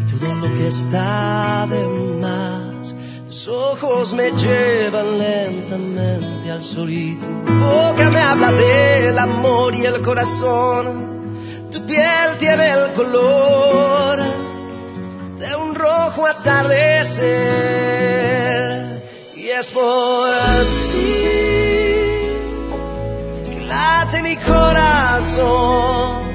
todo lo que está de más. Tus ojos me llevan lentamente al solito, tu boca me habla del amor y el corazón, tu piel tiene el color de un rojo atardecer, y es por ti que late mi corazón.